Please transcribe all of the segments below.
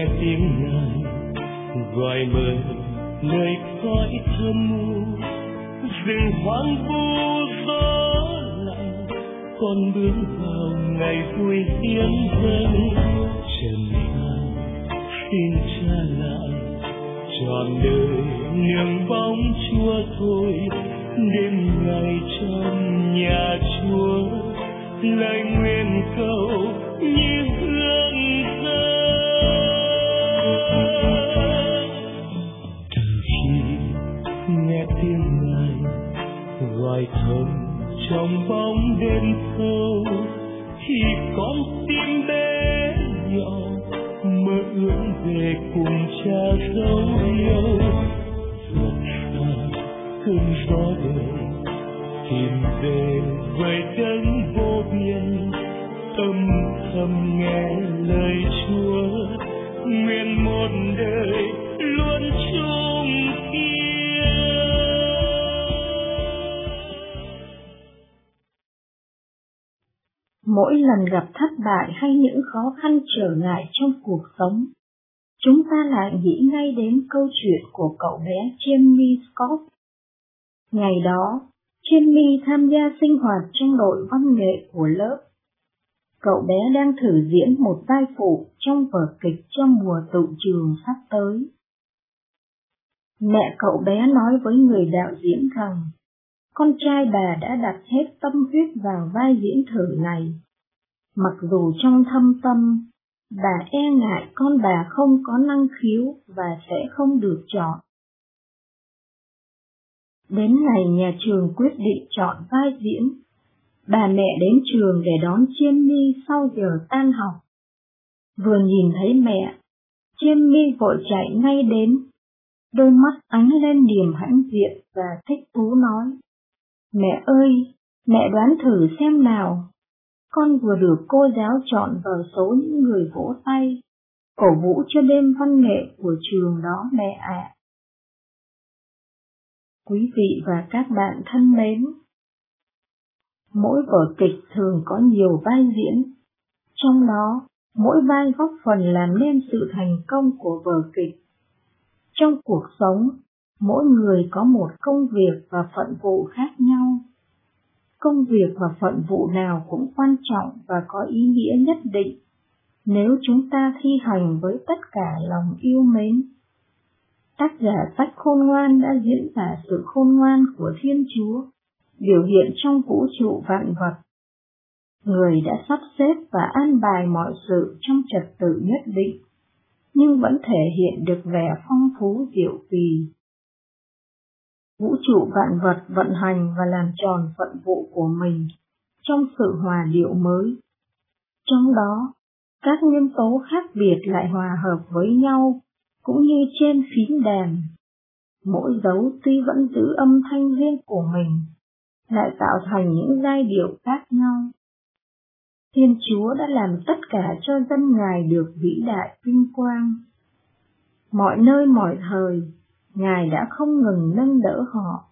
nghe tiếng Ngài gọi mời nơi cõi thơm mu, rừng hoang vu gió lạnh, con bước vào ngày vui hiến dâng. Trần gian xin trả lại trọn đời niềm bóng Chúa thôi, đêm ngày trong nhà Chúa lời nguyện cầu như hương rơi. Từ khi nghe tiếng Ngài gọi thầm trong bóng đêm sâu, thì con tim bé nhỏ mơ ước về cùng Cha dấu yêu. Vượt xa cơn gió đời tìm về với đấng vô biên, âm thầm nghe lời Chúa, nguyện một đời luôn chung kiên. Mỗi lần gặp thất bại hay những khó khăn trở ngại trong cuộc sống, chúng ta lại nghĩ ngay đến câu chuyện của cậu bé Jamie Scott. Ngày đó, Jamie tham gia sinh hoạt trong đội văn nghệ của lớp. Cậu bé đang thử diễn một vai phụ trong vở kịch cho mùa tựu trường sắp tới. Mẹ cậu bé nói với người đạo diễn rằng, con trai bà đã đặt hết tâm huyết vào vai diễn thử này. Mặc dù trong thâm tâm, bà e ngại con bà không có năng khiếu và sẽ không được chọn. Đến ngày nhà trường quyết định chọn vai diễn, bà mẹ đến trường để đón Jamie sau giờ tan học. Vừa nhìn thấy mẹ, Jamie vội chạy ngay đến, đôi mắt ánh lên niềm hãnh diện và thích thú nói, mẹ ơi, mẹ đoán thử xem nào, con vừa được cô giáo chọn vào số những người vỗ tay, cổ vũ cho đêm văn nghệ của trường đó mẹ ạ. Quý vị và các bạn thân mến, mỗi vở kịch thường có nhiều vai diễn, trong đó mỗi vai góp phần làm nên sự thành công của vở kịch. Trong cuộc sống, mỗi người có một công việc và phận vụ khác nhau. Công việc và phận vụ nào cũng quan trọng và có ý nghĩa nhất định nếu chúng ta thi hành với tất cả lòng yêu mến. Tác giả sách Khôn Ngoan đã diễn tả sự khôn ngoan của Thiên Chúa, biểu hiện trong vũ trụ vạn vật. Người đã sắp xếp và an bài mọi sự trong trật tự nhất định, nhưng vẫn thể hiện được vẻ phong phú diệu kỳ. Vũ trụ vạn vật vận hành và làm tròn phận vụ của mình trong sự hòa điệu mới. Trong đó, các nguyên tố khác biệt lại hòa hợp với nhau, cũng như trên phím đàn. Mỗi dấu tuy vẫn giữ âm thanh riêng của mình, lại tạo thành những giai điệu khác nhau. Thiên Chúa đã làm tất cả cho dân Ngài được vĩ đại vinh quang. Mọi nơi mọi thời, Ngài đã không ngừng nâng đỡ họ.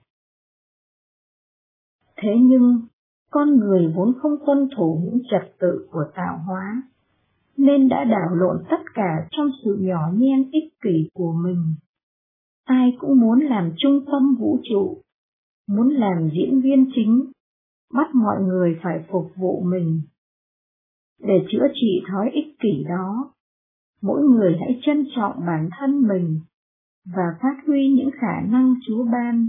Thế nhưng, con người vốn không tuân thủ những trật tự của tạo hóa, nên đã đảo lộn tất cả trong sự nhỏ nhen ích kỷ của mình. Ai cũng muốn làm trung tâm vũ trụ, muốn làm diễn viên chính, bắt mọi người phải phục vụ mình. Để chữa trị thói ích kỷ đó, mỗi người hãy trân trọng bản thân mình và phát huy những khả năng Chúa ban.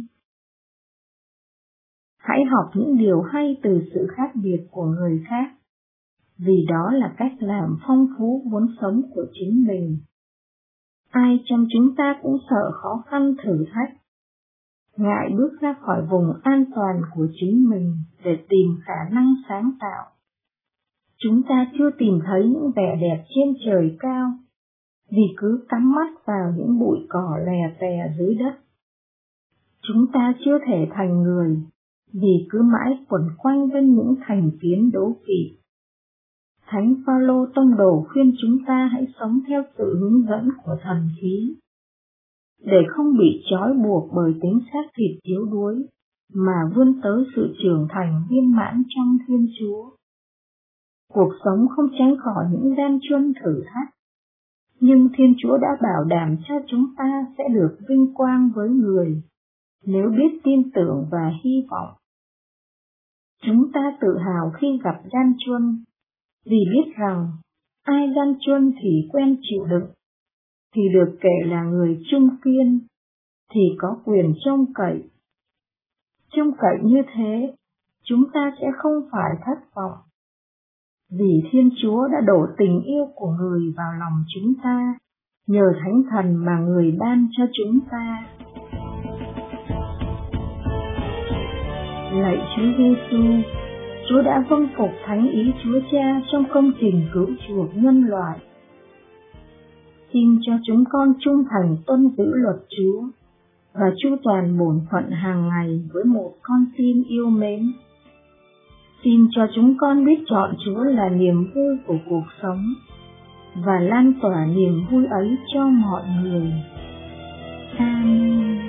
Hãy học những điều hay từ sự khác biệt của người khác, vì đó là cách làm phong phú vốn sống của chính mình. Ai trong chúng ta cũng sợ khó khăn thử thách, ngại bước ra khỏi vùng an toàn của chính mình để tìm khả năng sáng tạo. Chúng ta chưa tìm thấy những vẻ đẹp trên trời cao, vì cứ cắm mắt vào những bụi cỏ lè tè dưới đất. Chúng ta chưa thể thành người, vì cứ mãi quẩn quanh bên những thành kiến đố kỵ. Thánh Phaolô tông đồ khuyên chúng ta hãy sống theo sự hướng dẫn của thần khí, để không bị trói buộc bởi tính xác thịt yếu đuối, mà vươn tới sự trưởng thành viên mãn trong Thiên Chúa. Cuộc sống không tránh khỏi những gian truân thử thách, nhưng Thiên Chúa đã bảo đảm cho chúng ta sẽ được vinh quang với người, nếu biết tin tưởng và hy vọng. Chúng ta tự hào khi gặp gian truân, vì biết rằng ai gian truân thì quen chịu đựng, thì được kể là người trung kiên, thì có quyền trông cậy. Trông cậy như thế, chúng ta sẽ không phải thất vọng, vì Thiên Chúa đã đổ tình yêu của người vào lòng chúng ta, nhờ Thánh Thần mà người ban cho chúng ta. Lạy Chúa Giêsu, Chúa đã vâng phục thánh ý Chúa Cha trong công trình cứu chuộc nhân loại. Xin cho chúng con trung thành tuân giữ luật Chúa và chu toàn bổn phận hàng ngày với một con tim yêu mến. Xin cho chúng con biết chọn Chúa là niềm vui của cuộc sống và lan tỏa niềm vui ấy cho mọi người. Amen.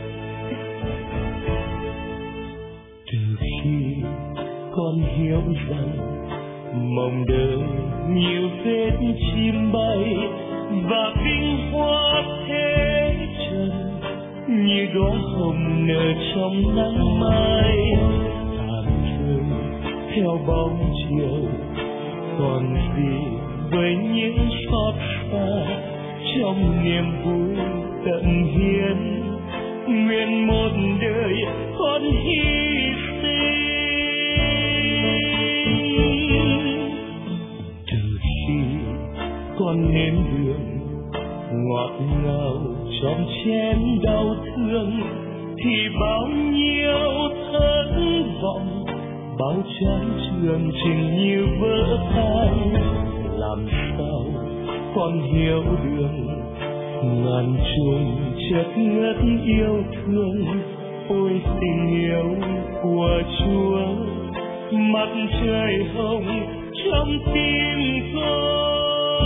Từ khi con hiểu rằng mong đời nhiều vết chim bay và vinh hoa thế trần, như đóa hồng nở trong nắng mai, tàn rơi theo bóng chiều, còn gì với những xót xa trong niềm vui tận hiến. Nguyện một đời con hy sinh. Từ khi con nếm đường ngọt ngào trong chén đau thương, thì bao nhiêu thất vọng, bao chán chường chừng như vỡ tan. Làm sao con hiểu được ngàn chuông chợt ngất yêu thương, ôi tình yêu của Chúa, mặt trời hồng trong tim con.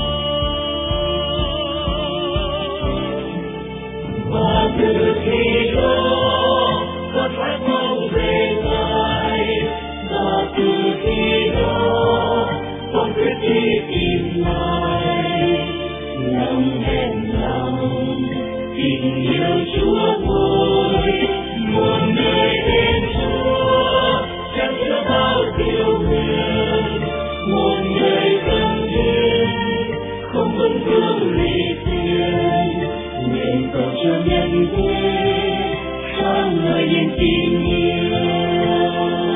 Và từ khi đó con phải mong về Ngài, và từ khi đó con quyết đi tìm Ngài, lòng hẹn lòng tình yêu Chúa thôi. Một người đến Chúa chẳng chứa bao điều nguyện, một người cần đến không vấn vương lì tiền, nguyện cầu cho nhân thế sáng ngời niềm tin yêu.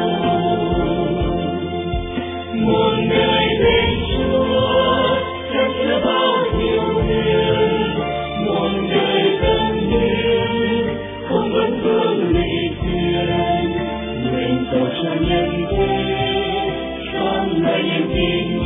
Một người đến Chúa chẳng chứa bao điều nguyện, một người cần đến không vấn vương lì tiền, nguyện cầu cho nhân thế sáng ngời niềm tin.